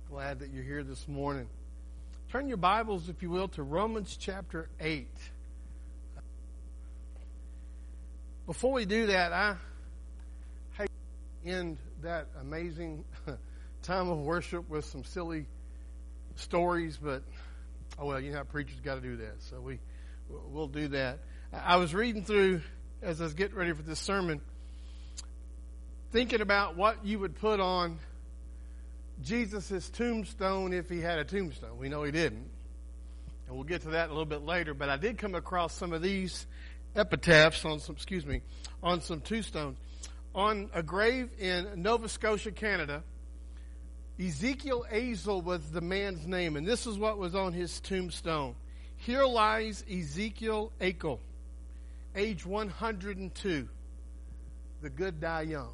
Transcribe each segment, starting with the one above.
Glad that you're here this morning. Turn your Bibles, if you will, to Romans chapter 8. Before we do that, I hate to end that amazing time of worship with some silly stories, but, oh well, you know how preachers got to do that, so we'll do that. I was reading through, as I was getting ready for this sermon, thinking about what you would put on Jesus' tombstone if he had a tombstone. We know he didn't. And we'll get to that a little bit later. But I did come across some of these epitaphs on some tombstones. On a grave in Nova Scotia, Canada, Ezekiel Azel was the man's name. And this is what was on his tombstone. Here lies Ezekiel Akel, age 102. The good die young.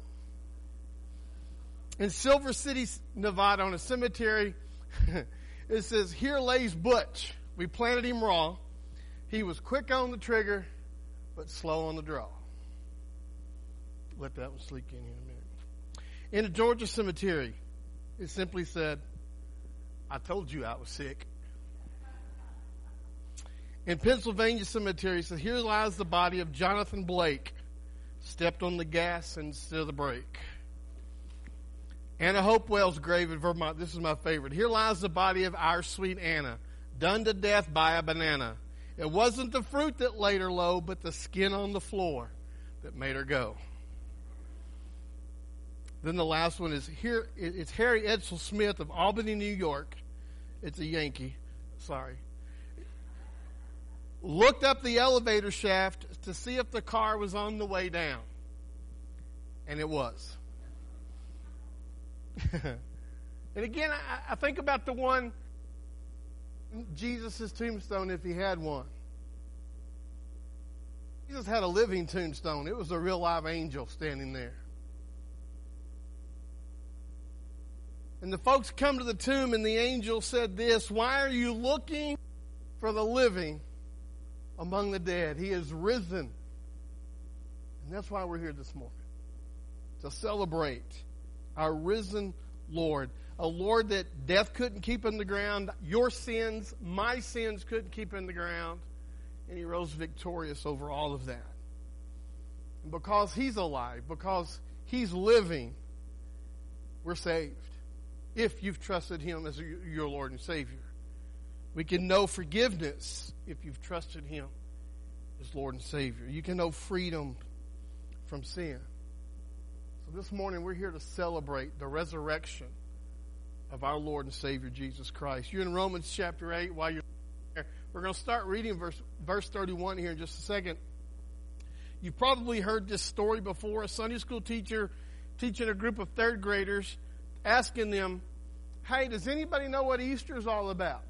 In Silver City, Nevada, on a cemetery, it says, here lays Butch. We planted him raw. He was quick on the trigger, but slow on the draw. Let that one sleep in here a minute. In a Georgia cemetery, it simply said, I told you I was sick. In Pennsylvania cemetery, it says, here lies the body of Jonathan Blake. Stepped on the gas instead of the brake. Anna Hopewell's grave in Vermont. This is my favorite. Here lies the body of our sweet Anna, done to death by a banana. It wasn't the fruit that laid her low, but the skin on the floor that made her go. Then the last one is here. It's Harry Edsel Smith of Albany, New York. It's a Yankee. Sorry. Looked up the elevator shaft to see if the car was on the way down. And it was. And again, I think about the one, Jesus' tombstone, if he had one. Jesus had a living tombstone. It was a real live angel standing there. And the folks come to the tomb and the angel said this, why are you looking for the living among the dead? He is risen. And that's why we're here this morning. To celebrate our risen Lord. A Lord that death couldn't keep in the ground. Your sins, my sins couldn't keep in the ground. And he rose victorious over all of that. And because he's alive, because he's living, we're saved. If you've trusted him as your Lord and Savior. We can know forgiveness if you've trusted him as Lord and Savior. You can know freedom from sin. So this morning we're here to celebrate the resurrection of our Lord and Savior Jesus Christ. You're in Romans chapter 8. While you're there, we're going to start reading verse 31 here in just a second. You've probably heard this story before. A Sunday school teacher teaching a group of third graders, asking them, hey, does anybody know what Easter is all about?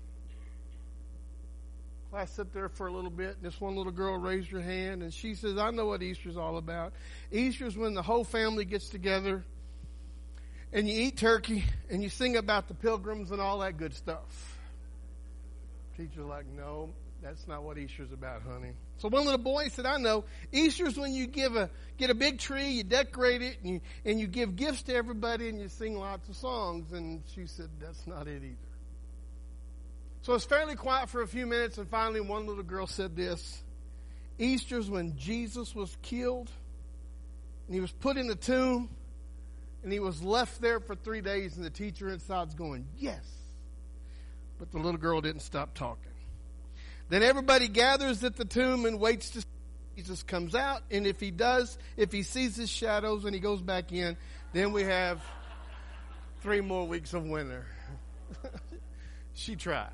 I sat there for a little bit, and this one little girl raised her hand, and she says, I know what Easter's all about. Easter's when the whole family gets together, and you eat turkey, and you sing about the pilgrims and all that good stuff. Teacher's like, no, that's not what Easter's about, honey. So one little boy said, I know. Easter's when you get a big tree, you decorate it, and you give gifts to everybody, and you sing lots of songs. And she said, that's not it either. So it's fairly quiet for a few minutes, and finally one little girl said this. Easter's when Jesus was killed, and he was put in the tomb, and he was left there for 3 days, and the teacher inside's going, yes. But the little girl didn't stop talking. Then everybody gathers at the tomb and waits to see Jesus comes out, and if he sees his shadows and he goes back in, then we have 3 more weeks of winter. She tried.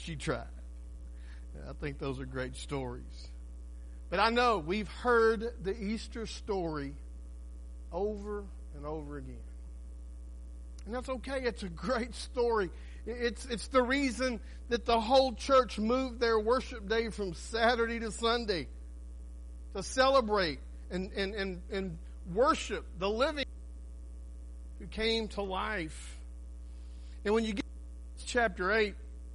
I think those are great stories. But I know we've heard the Easter story over and over again. And that's okay. It's a great story. It's the reason that the whole church moved their worship day from Saturday to Sunday to celebrate and worship the living who came to life. And when you get to chapter 8,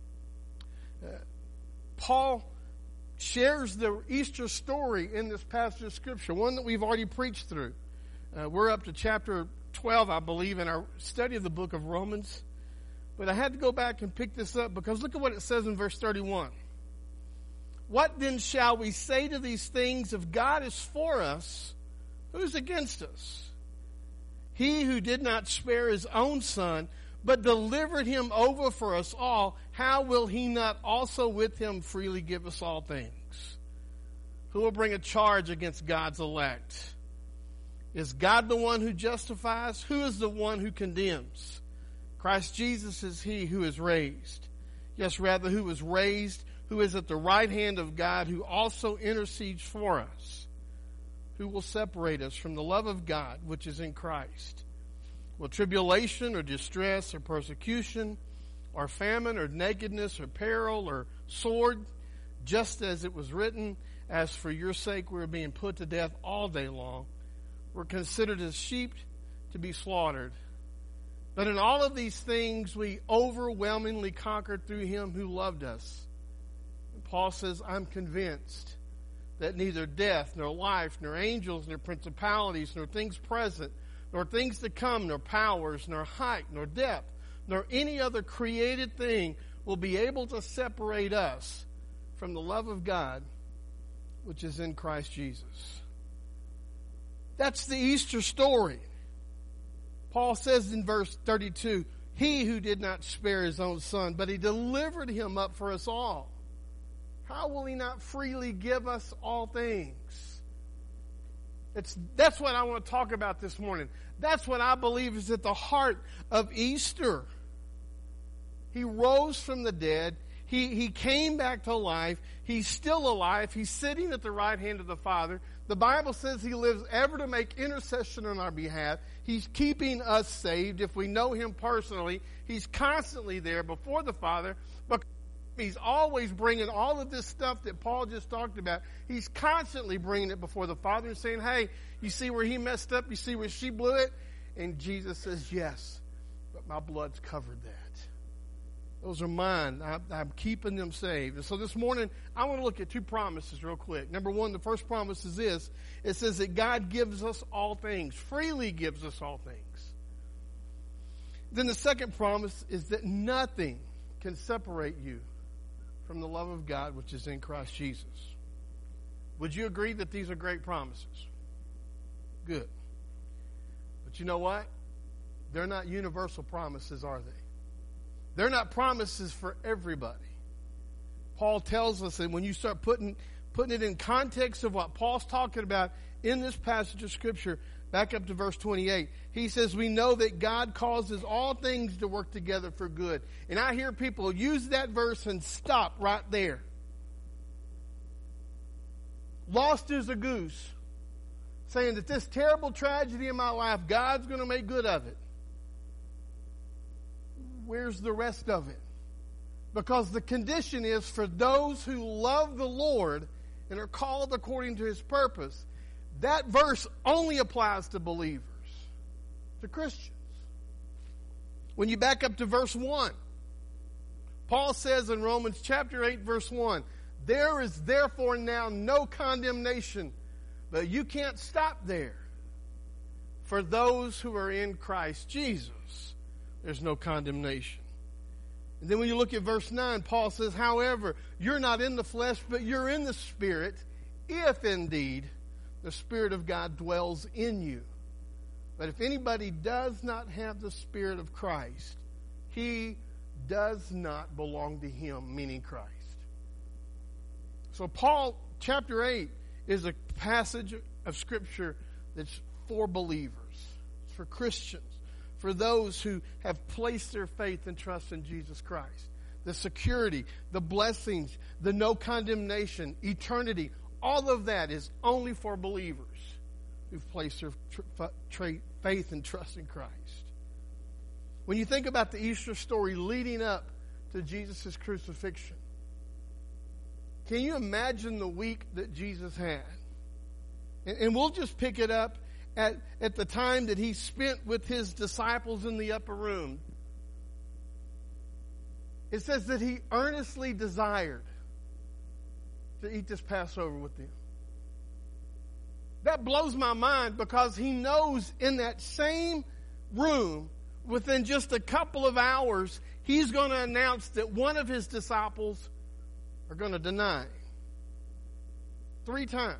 Paul shares the Easter story in this passage of Scripture, one that we've already preached through. We're up to chapter 12, I believe, in our study of the book of Romans. But I had to go back and pick this up because look at what it says in verse 31. What then shall we say to these things? If God is for us, who's against us? He who did not spare his own son, but delivered him over for us all, how will he not also with him freely give us all things? Who will bring a charge against God's elect? Is God the one who justifies? Who is the one who condemns? Christ Jesus is he who is raised. Yes, rather, who was raised, who is at the right hand of God, who also intercedes for us. Who will separate us from the love of God, which is in Christ? Will tribulation or distress or persecution or famine or nakedness or peril or sword, just as it was written, as for your sake we are being put to death all day long. We're considered as sheep to be slaughtered. But in all of these things we overwhelmingly conquered through him who loved us. And Paul says, I'm convinced that neither death, nor life, nor angels, nor principalities, nor things present, nor things to come, nor powers, nor height, nor depth, nor any other created thing will be able to separate us from the love of God, which is in Christ Jesus. That's the Easter story. Paul says in verse 32, he who did not spare his own son, but he delivered him up for us all. How will he not freely give us all things? That's what I want to talk about this morning. That's what I believe is at the heart of Easter. He rose from the dead. He came back to life. He's still alive. He's sitting at the right hand of the Father. The Bible says he lives ever to make intercession on our behalf. He's keeping us saved. If we know him personally, he's constantly there before the Father. But he's always bringing all of this stuff that Paul just talked about. He's constantly bringing it before the Father and saying, hey, you see where he messed up? You see where she blew it? And Jesus says, yes, but my blood's covered that. Those are mine. I'm keeping them saved. And so this morning, I want to look at two promises real quick. Number one, the first promise is this. It says that God gives us all things, freely gives us all things. Then the second promise is that nothing can separate you from the love of God, which is in Christ Jesus. Would you agree that these are great promises? Good. But you know what? They're not universal promises, are they? They're not promises for everybody. Paul tells us that when you start putting it in context of what Paul's talking about in this passage of Scripture, back up to verse 28, he says, we know that God causes all things to work together for good. And I hear people use that verse and stop right there. Lost as a goose, saying that this terrible tragedy in my life, God's going to make good of it. Where's the rest of it? Because the condition is for those who love the Lord and are called according to his purpose. That verse only applies to believers, to Christians. When you back up to verse 1, Paul says in Romans chapter 8, verse 1, there is therefore now no condemnation, but you can't stop there. For those who are in Christ Jesus, there's no condemnation. And then when you look at verse 9, Paul says, however, you're not in the flesh, but you're in the Spirit, if indeed the Spirit of God dwells in you. But if anybody does not have the Spirit of Christ, he does not belong to him, meaning Christ. So Paul, chapter 8, is a passage of Scripture that's for believers. It's for Christians. For those who have placed their faith and trust in Jesus Christ. The security, the blessings, the no condemnation, eternity, all of that is only for believers who've placed their faith and trust in Christ. When you think about the Easter story leading up to Jesus' crucifixion, can you imagine the week that Jesus had? And we'll just pick it up at the time that he spent with his disciples in the upper room. It says that he earnestly desired to eat this Passover with them. That blows my mind because he knows in that same room, within just a couple of hours, he's going to announce that one of his disciples are going to deny him 3 times.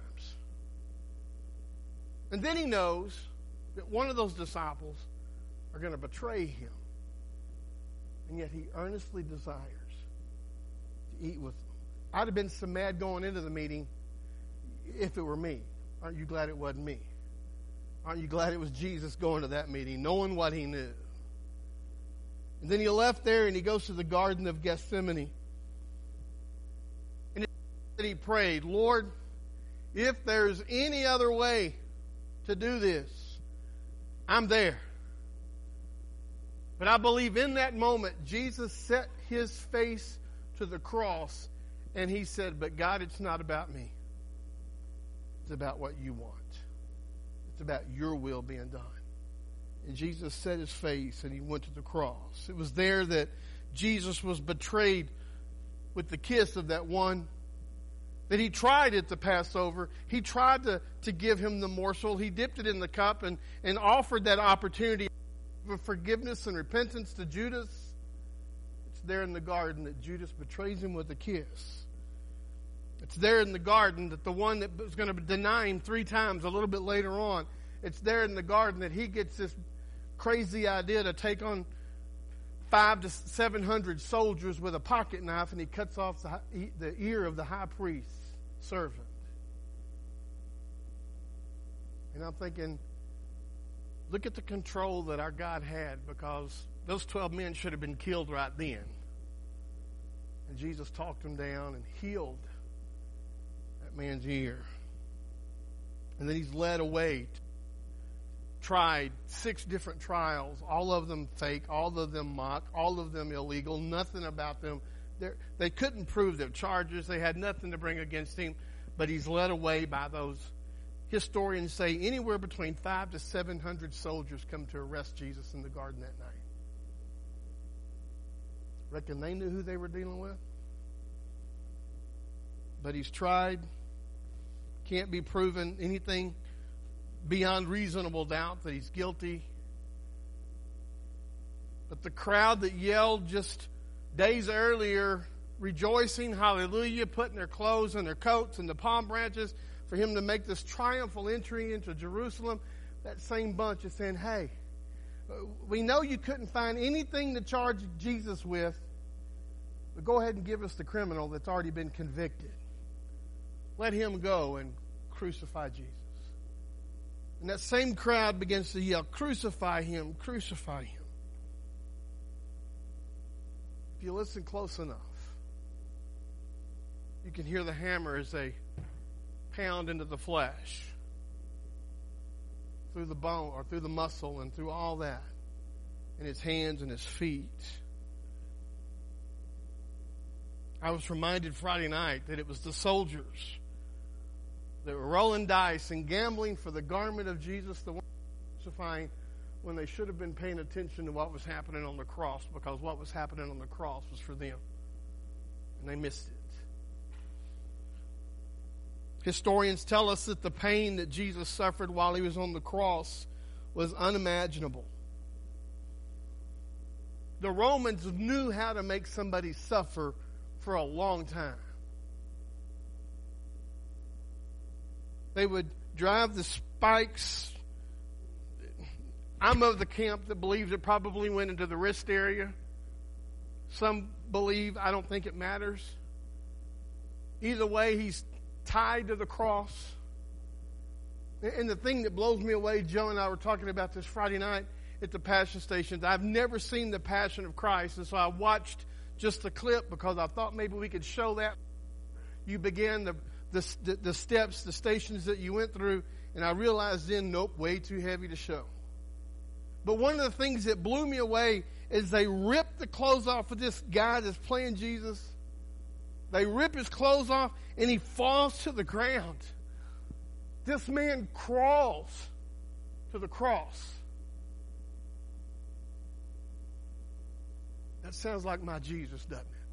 And then he knows that one of those disciples are going to betray him. And yet he earnestly desires to eat with them. I'd have been so mad going into the meeting if it were me. Aren't you glad it wasn't me? Aren't you glad it was Jesus going to that meeting, knowing what he knew? And then he left there and he goes to the Garden of Gethsemane. And he prayed, Lord, if there's any other way to do this, I'm there. But I believe in that moment, Jesus set his face to the cross and he said, but God, it's not about me. It's about what you want. It's about your will being done. And Jesus set his face and he went to the cross. It was there that Jesus was betrayed with the kiss of that one that he tried at the Passover. He tried to give him the morsel. He dipped it in the cup and offered that opportunity of forgiveness and repentance to Judas. It's there in the garden that Judas betrays him with a kiss. It's there in the garden that the one that was going to deny him 3 times a little bit later on, it's there in the garden that he gets this crazy idea to take on 500 to 700 soldiers with a pocket knife, and he cuts off the ear of the high priest's servant. And I'm thinking, look at the control that our God had, because those 12 men should have been killed right then. And Jesus talked them down and healed that man's ear. And then he's led away, tried 6 different trials, all of them fake, all of them mock, all of them illegal, nothing about them. They couldn't prove their charges. They had nothing to bring against him, but he's led away by those. Historians say anywhere between 500 to 700 soldiers come to arrest Jesus in the garden that night. Reckon they knew who they were dealing with? But he's tried. Can't be proven anything beyond reasonable doubt that he's guilty. But the crowd that yelled just days earlier, rejoicing, hallelujah, putting their clothes and their coats and the palm branches for him to make this triumphal entry into Jerusalem, that same bunch is saying, hey, we know you couldn't find anything to charge Jesus with, but go ahead and give us the criminal that's already been convicted. Let him go and crucify Jesus. And that same crowd begins to yell, crucify him, crucify him. If you listen close enough, you can hear the hammer as they pound into the flesh, through the bone or through the muscle and through all that, in his hands and his feet. I was reminded Friday night that it was the soldiers that were rolling dice and gambling for the garment of Jesus, the one crucifying, when they should have been paying attention to what was happening on the cross, because what was happening on the cross was for them. And they missed it. Historians tell us that the pain that Jesus suffered while he was on the cross was unimaginable. The Romans knew how to make somebody suffer for a long time. They would drive the spikes. I'm of the camp that believes it probably went into the wrist area. Some believe, I don't think it matters. Either way, he's tied to the cross. And the thing that blows me away, Joe and I were talking about this Friday night at the Passion Station. I've never seen the Passion of Christ, and so I watched just the clip because I thought maybe we could show that. You began the steps, the stations that you went through, and I realized then, nope, way too heavy to show. But one of the things that blew me away is they ripped the clothes off of this guy that's playing Jesus. They rip his clothes off, and he falls to the ground. This man crawls to the cross. That sounds like my Jesus, doesn't it?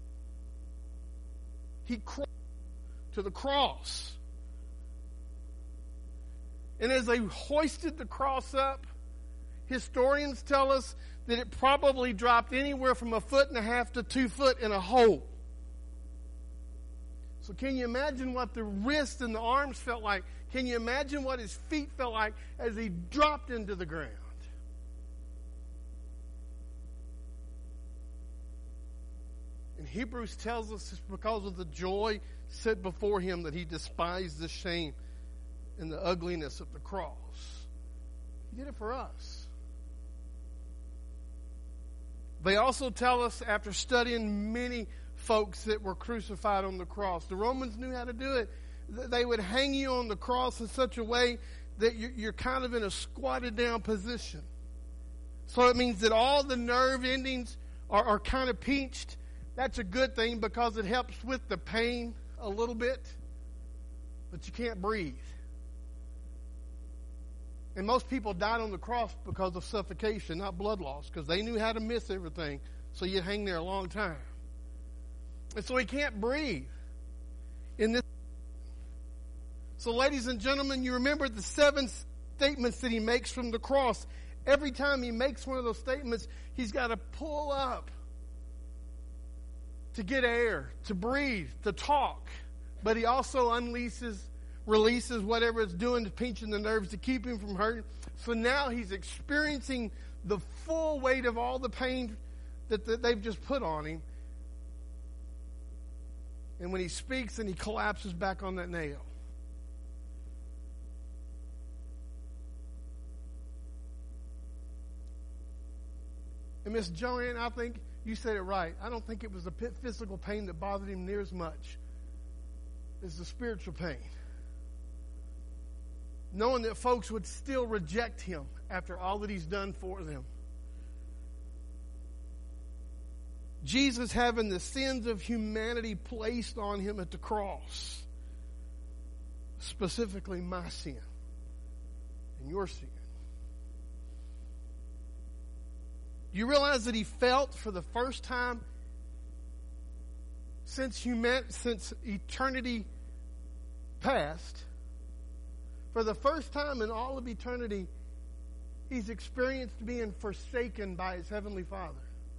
He crawled to the cross. And as they hoisted the cross up, Historians tell us that it probably dropped anywhere from 1.5 feet to 2 feet in a hole. So can you imagine what the wrists and the arms felt like? Can you imagine what his feet felt like as he dropped into the ground? And Hebrews tells us it's because of the joy set before him that he despised the shame and the ugliness of the cross. He did it for us. They also tell us, after studying many folks that were crucified on the cross, the Romans knew how to do it. They would hang you on the cross in such a way that you're kind of in a squatted down position. So it means that all the nerve endings are kind of pinched. That's a good thing because it helps with the pain a little bit, but you can't breathe. And most people died on the cross because of suffocation, not blood loss, because they knew how to miss everything, so you'd hang there a long time. And so he can't breathe in this. So ladies and gentlemen, you remember the 7 statements that he makes from the cross. Every time he makes one of those statements, he's got to pull up to get air, to breathe, to talk. But he also releases whatever it's doing to pinching the nerves to keep him from hurting. So now he's experiencing the full weight of all the pain that they've just put on him. And when he speaks, and he collapses back on that nail. And Miss Joanne, I think you said it right. I don't think it was the physical pain that bothered him near as much as the spiritual pain. Knowing that folks would still reject him after all that he's done for them. Jesus having the sins of humanity placed on him at the cross. Specifically my sin and your sin. You realize that he felt for the first time since eternity past, for the first time in all of eternity, he's experienced being forsaken by his heavenly Father.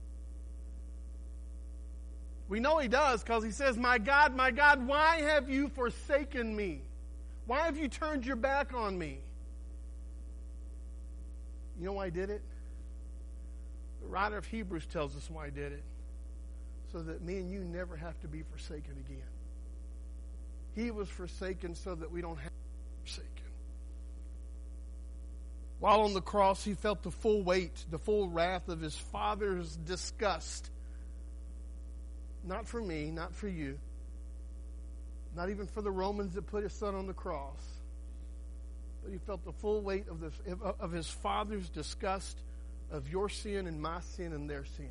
We know he does because he says, my God, why have you forsaken me? Why have you turned your back on me? You know why he did it? The writer of Hebrews tells us why he did it. So that me and you never have to be forsaken again. He was forsaken so that we don't have to be forsaken. While on the cross, he felt the full weight, the full wrath of his Father's disgust. Not for me, not for you. Not even for the Romans that put his son on the cross. But he felt the full weight of his Father's disgust of your sin and my sin and their sin.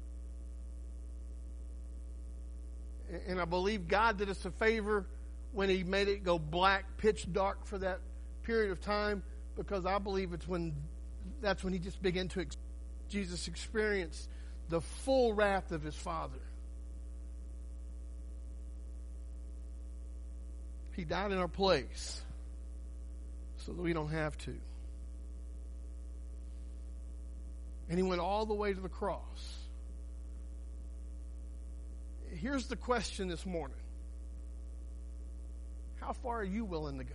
And I believe God did us a favor when he made it go black, pitch dark for that period of time, because I believe that's when he just began to Jesus experienced the full wrath of his Father. He died in our place so that we don't have to. And he went all the way to the cross. Here's the question this morning. How far are you willing to go?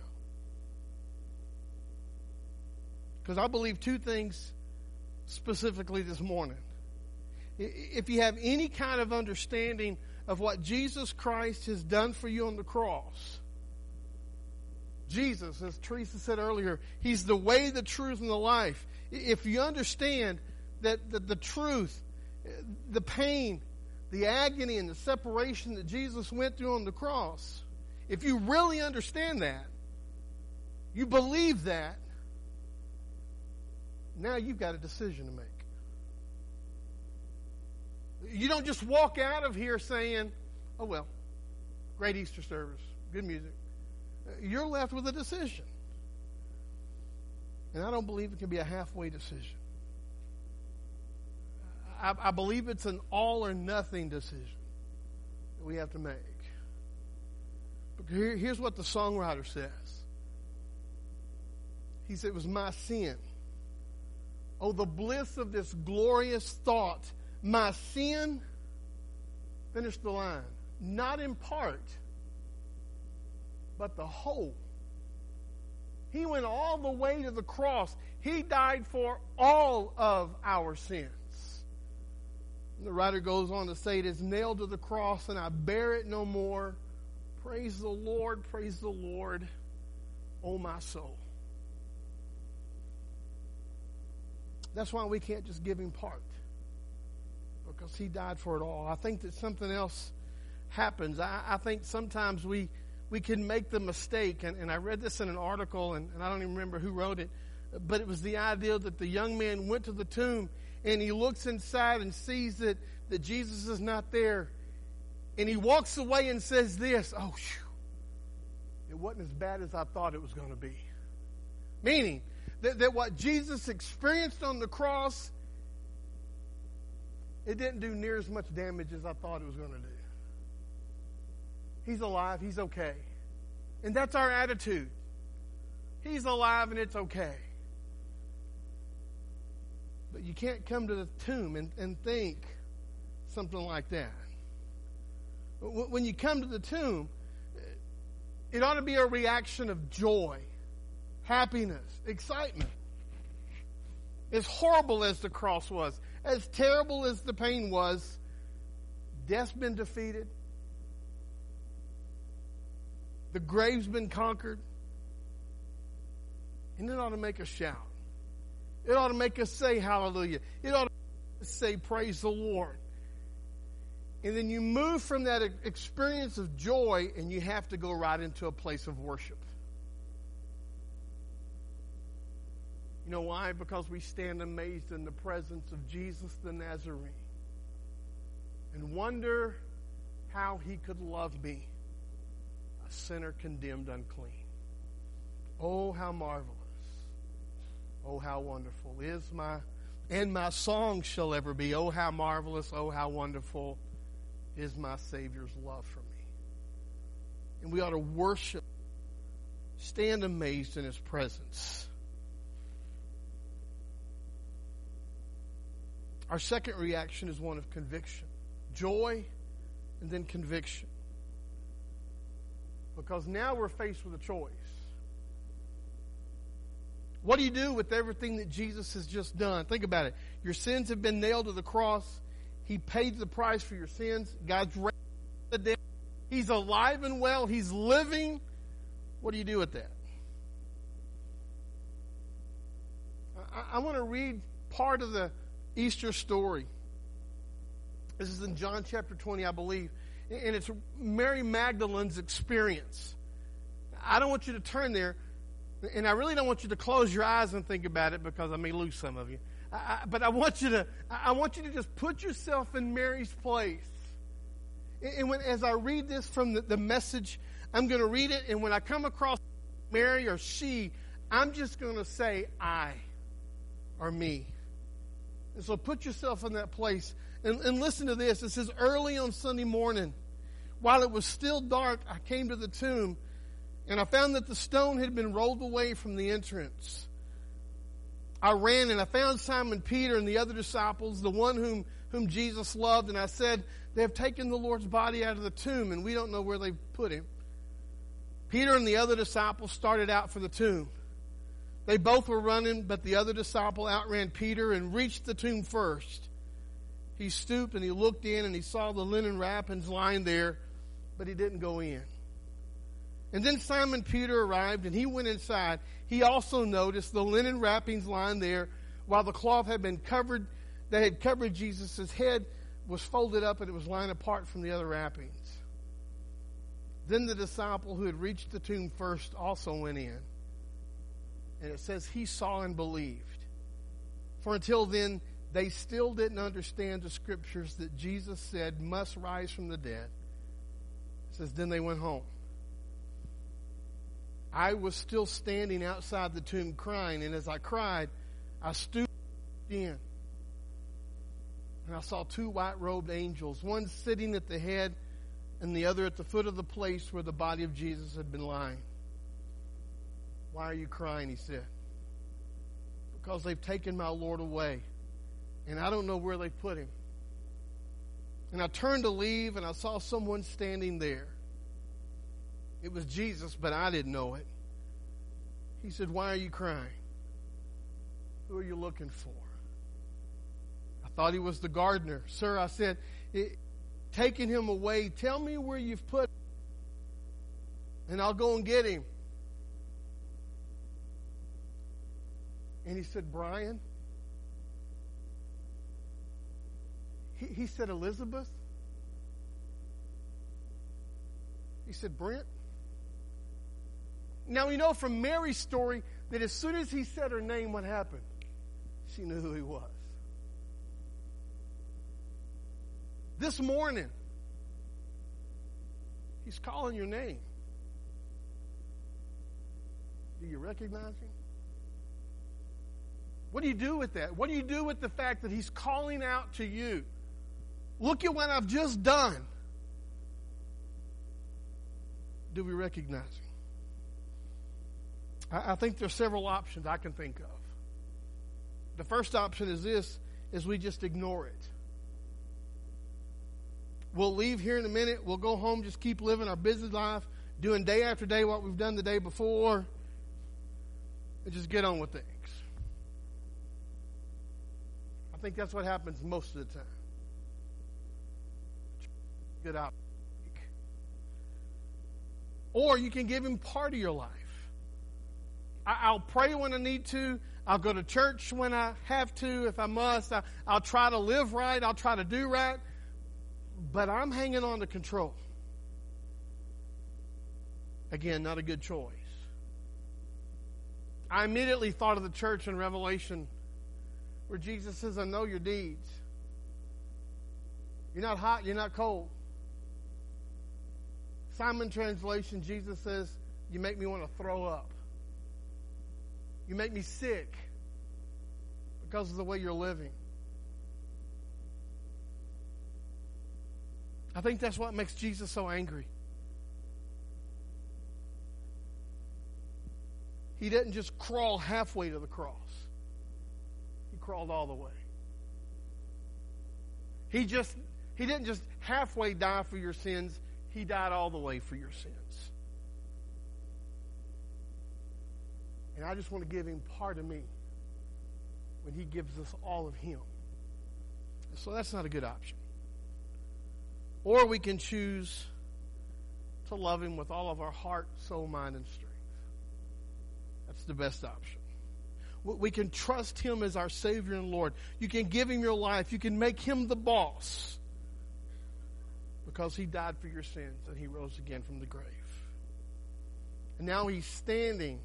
Because I believe 2 things specifically this morning. If you have any kind of understanding of what Jesus Christ has done for you on the cross, Jesus, as Teresa said earlier, he's the way, the truth, and the life. If you understand that the truth, the pain, the agony, and the separation that Jesus went through on the cross, if you really understand that, you believe that, now you've got a decision to make. You don't just walk out of here saying, oh well, great Easter service, good music. You're left with a decision. And I don't believe it can be a halfway decision. I believe it's an all or nothing decision that we have to make. But here's what the songwriter says. He said, it was my sin Oh, the bliss of this glorious thought. My sin, finish the line, not in part, but the whole. He went all the way to the cross. He died for all of our sins. And the writer goes on to say, it is nailed to the cross and I bear it no more. Praise the Lord, oh my soul. That's why we can't just give him part, because he died for it all. I think that something else happens. I think sometimes we can make the mistake, and I read this in an article, and I don't even remember who wrote it, but it was the idea that the young man went to the tomb, and he looks inside and sees that Jesus is not there, and he walks away and says this, oh, it wasn't as bad as I thought it was going to be. Meaning that what Jesus experienced on the cross, it didn't do near as much damage as I thought it was going to do. He's alive. He's okay. And that's our attitude. He's alive and it's okay. But you can't come to the tomb and think something like that. When you come to the tomb, it ought to be a reaction of joy, happiness, excitement. As horrible as the cross was, as terrible as the pain was, death's been defeated. The grave's been conquered. And it ought to make us shout. It ought to make us say hallelujah. It ought to say praise the Lord. And then you move from that experience of joy and you have to go right into a place of worship. You know why? Because we stand amazed in the presence of Jesus the Nazarene and wonder how he could love me, a sinner condemned unclean. Oh, how marvelous. Oh, how wonderful is my song shall ever be. Oh, how marvelous, oh, how wonderful is my Savior's love for me. And we ought to worship, stand amazed in his presence. Our second reaction is one of conviction. Joy and then conviction. Because now we're faced with a choice. What do you do with everything that Jesus has just done? Think about it. Your sins have been nailed to the cross. He paid the price for your sins. God's raised from the dead. He's alive and well. He's living. What do you do with that? I want to read part of the Easter story. This is in John chapter 20, I believe. And it's Mary Magdalene's experience. I don't want you to turn there. And I really don't want you to close your eyes and think about it, because I may lose some of you. But I want you to just put yourself in Mary's place. And as I read this from the message, I'm going to read it. And when I come across Mary or she, I'm just going to say I or me. And so put yourself in that place. And listen to this. It says, early on Sunday morning, while it was still dark, I came to the tomb. And I found that the stone had been rolled away from the entrance. I ran and I found Simon Peter and the other disciples, the one whom Jesus loved. And I said, they have taken the Lord's body out of the tomb and we don't know where they've put him. Peter and the other disciple started out for the tomb. They both were running, but the other disciple outran Peter and reached the tomb first. He stooped and he looked in and he saw the linen wrappings lying there, but he didn't go in. And then Simon Peter arrived and he went inside. He also noticed the linen wrappings lying there, while the cloth had been covered, that had covered Jesus' head, was folded up and it was lying apart from the other wrappings. Then the disciple who had reached the tomb first also went in. And it says he saw and believed. For until then, they still didn't understand the scriptures that Jesus said must rise from the dead. It says, then they went home. I was still standing outside the tomb crying, and as I cried, I stooped in. And I saw two white-robed angels, one sitting at the head and the other at the foot of the place where the body of Jesus had been lying. Why are you crying? He said. because they've taken my Lord away, and I don't know where they put him. And I turned to leave, and I saw someone standing there. It was Jesus, but I didn't know it. He said, "Why are you crying? Who are you looking for?" I thought he was the gardener. "Sir," I said, "taking him away, tell me where you've put him, and I'll go and get him." And he said, "Brian?" He said, "Elizabeth?" He said, "Brent?" Now we know from Mary's story that as soon as he said her name, what happened? She knew who he was. This morning, he's calling your name. Do you recognize him? What do you do with that? What do you do with the fact that he's calling out to you? Look at what I've just done. Do we recognize him? I think there's several options I can think of. The first option is this, is we just ignore it. We'll leave here in a minute. We'll go home, just keep living our busy life, doing day after day what we've done the day before, and just get on with things. I think that's what happens most of the time. Good out. Or you can give him part of your life. I'll pray when I need to. I'll go to church when I have to, if I must. I'll try to live right. I'll try to do right. But I'm hanging on to control. Again, not a good choice. I immediately thought of the church in Revelation where Jesus says, "I know your deeds. You're not hot, you're not cold." Simon translation, Jesus says, "You make me want to throw up. You make me sick because of the way you're living." I think that's what makes Jesus so angry. He didn't just crawl halfway to the cross. He crawled all the way. He didn't just halfway die for your sins. He died all the way for your sins. And I just want to give him part of me when he gives us all of him. So that's not a good option. Or we can choose to love him with all of our heart, soul, mind, and strength. That's the best option. We can trust him as our Savior and Lord. You can give him your life. You can make him the boss because he died for your sins and he rose again from the grave. And now he's standing.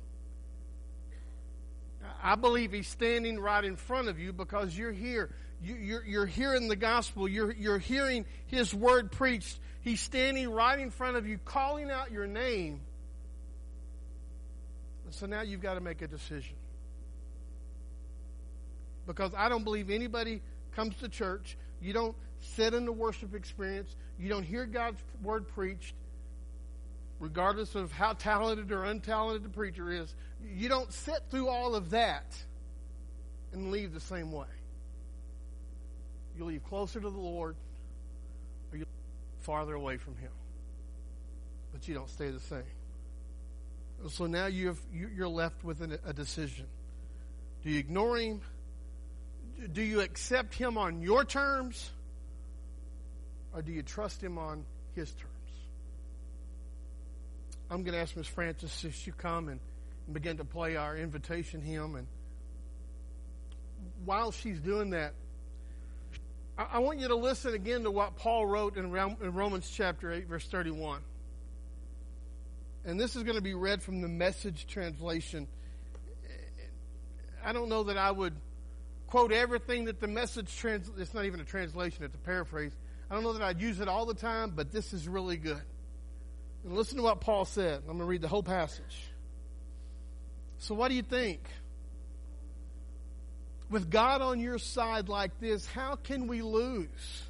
I believe he's standing right in front of you because you're here. You're hearing the gospel. You're hearing his word preached. He's standing right in front of you, calling out your name. And so now you've got to make a decision. Because I don't believe anybody comes to church. You don't sit in the worship experience. You don't hear God's word preached, regardless of how talented or untalented the preacher is. You don't sit through all of that and leave the same way. You leave closer to the Lord or you leave farther away from him. But you don't stay the same. So now you're left with a decision. Do you ignore him? Do you accept him on your terms? Or do you trust him on his terms? I'm going to ask Miss Francis if she'll come and begin to play our invitation hymn. And while she's doing that, I want you to listen again to what Paul wrote in Romans chapter 8, verse 31. And this is going to be read from the Message translation. I don't know that I would quote everything that the Message it's not even a translation, it's a paraphrase. I don't know that I'd use it all the time, but this is really good. And listen to what Paul said. I'm going to read the whole passage. So what do you think? With God on your side like this, how can we lose?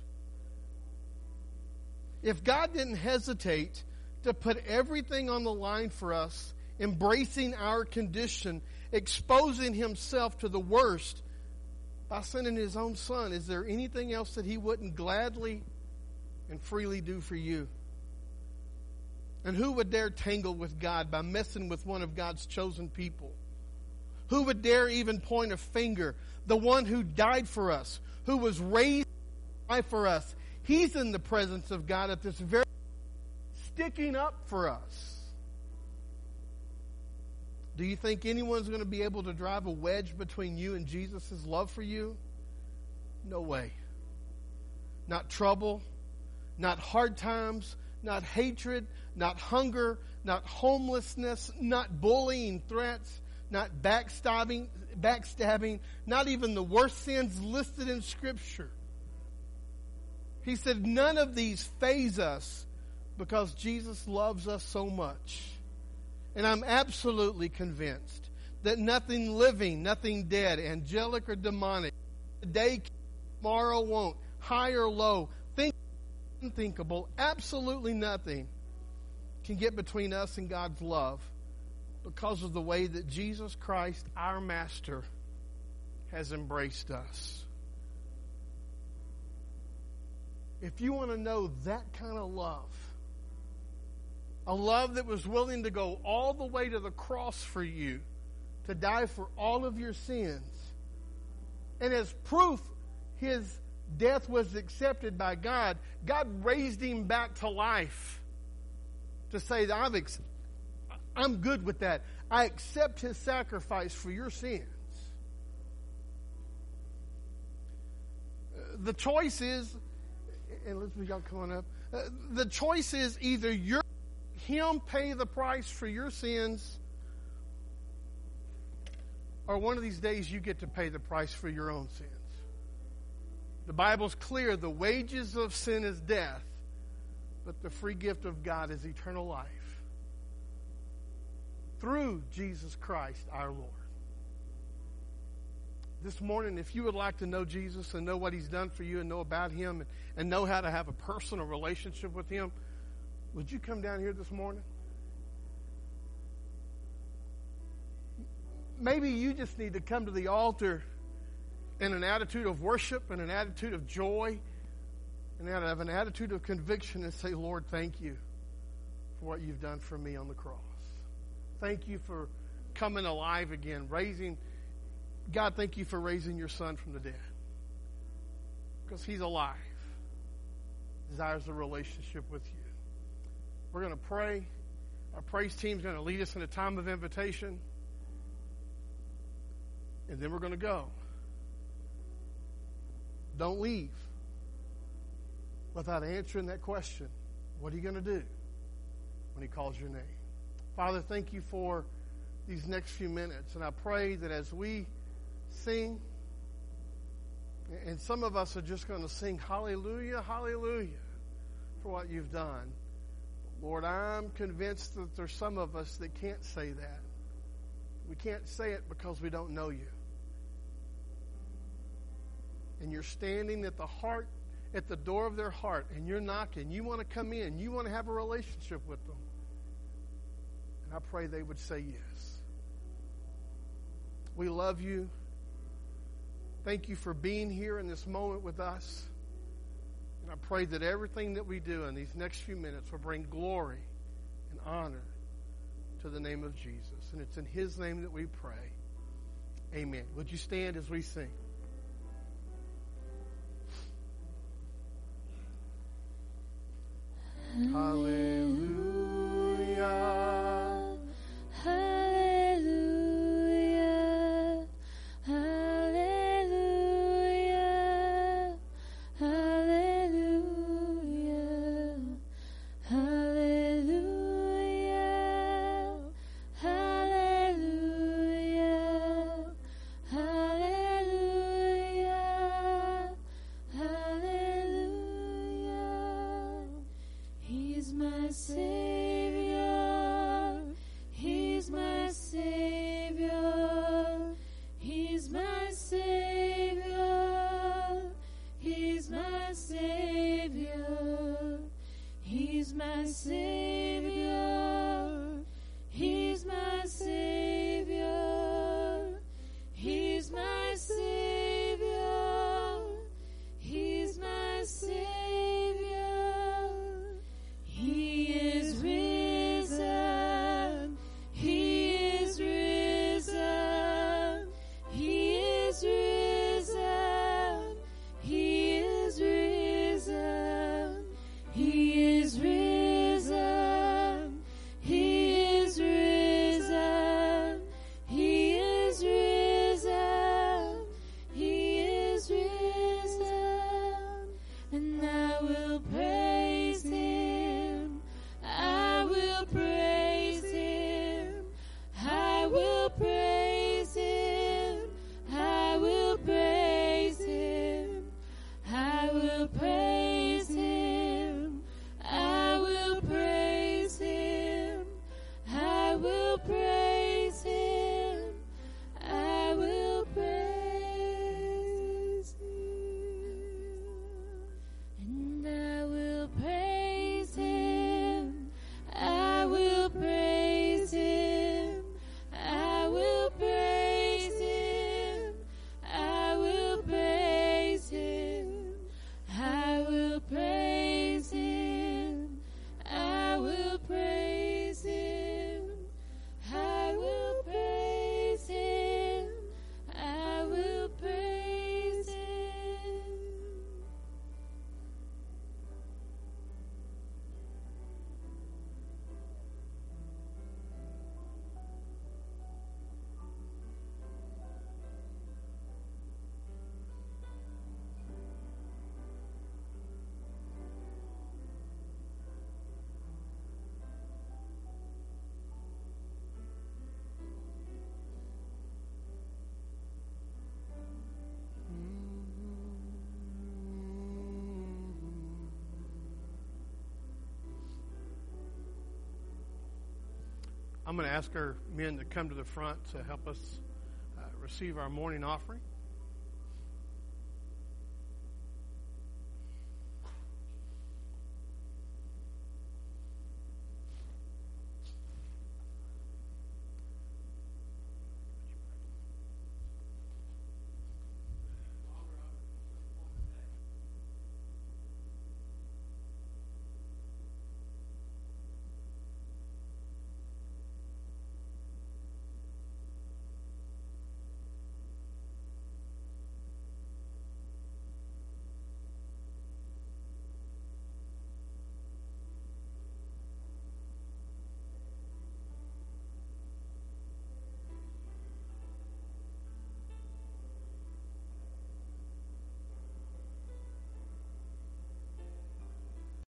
If God didn't hesitate to put everything on the line for us, embracing our condition, exposing himself to the worst by sending his own son, is there anything else that he wouldn't gladly and freely do for you? And who would dare tangle with God by messing with one of God's chosen people? Who would dare even point a finger? The one who died for us, who was raised for us. He's in the presence of God at this very sticking up for us. Do you think anyone's going to be able to drive a wedge between you and Jesus' love for you? No way. Not trouble, not hard times, not hatred, not hunger, not homelessness, not bullying, threats, not backstabbing, not even the worst sins listed in Scripture. He said none of these faze us because Jesus loves us so much. And I'm absolutely convinced that nothing living, nothing dead, angelic or demonic, today, tomorrow won't, high or low, unthinkable, absolutely nothing can get between us and God's love because of the way that Jesus Christ, our Master, has embraced us. If you want to know that kind of love, a love that was willing to go all the way to the cross for you, to die for all of your sins, and as proof his death was accepted by God, God raised him back to life to say, I'm good with that. I accept his sacrifice for your sins. The choice is, and let's be y'all coming up, the choice is either him pay the price for your sins, or one of these days you get to pay the price for your own sins. The Bible's clear, the wages of sin is death, but the free gift of God is eternal life through Jesus Christ our Lord. This morning, if you would like to know Jesus and know what he's done for you and know about him and know how to have a personal relationship with him, would you come down here this morning? Maybe you just need to come to the altar in an attitude of worship and an attitude of joy and have an attitude of conviction and say, Lord, thank you for what you've done for me on the cross. Thank you for coming alive again, God, thank you for raising your son from the dead. Because he's alive. Desires a relationship with you. We're going to pray. Our praise team's going to lead us in a time of invitation. And then we're going to go. Don't leave without answering that question. What are you going to do when he calls your name? Father, thank you for these next few minutes. And I pray that as we sing, and some of us are just going to sing hallelujah, hallelujah for what you've done. Lord, I'm convinced that there's some of us that can't say that. We can't say it because we don't know you. And you're standing at the door of their heart, and you're knocking. You want to come in. You want to have a relationship with them. And I pray they would say yes. We love you. Thank you for being here in this moment with us. And I pray that everything that we do in these next few minutes will bring glory and honor to the name of Jesus. And it's in his name that we pray. Amen. Would you stand as we sing? Hallelujah. Hallelujah. Hallelujah. Hallelujah. Hallelujah. Hallelujah. Hallelujah. Hallelujah. He's my Savior. I'm going to ask our men to come to the front to help us receive our morning offering.